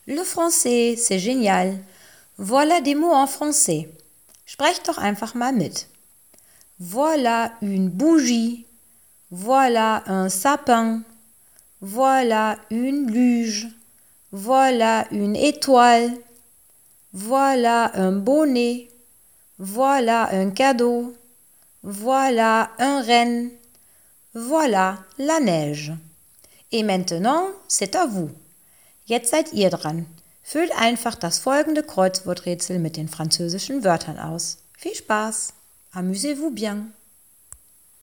Le français, c'est génial. Voilà des mots en français. Sprecht doch einfach mal mit. Voilà une bougie. Voilà un sapin. Voilà une luge. Voilà une étoile. Voilà un bonnet. Voilà un cadeau. Voilà un renne. Voilà la neige. Et maintenant, c'est à vous. Jetzt seid ihr dran. Füllt einfach das folgende Kreuzworträtsel mit den französischen Wörtern aus. Viel Spaß! Amusez-vous bien!